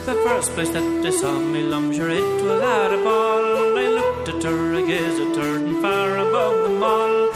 The first place that they saw me, lum, sure it was at a ball. I looked at her, I gazed at her, and far above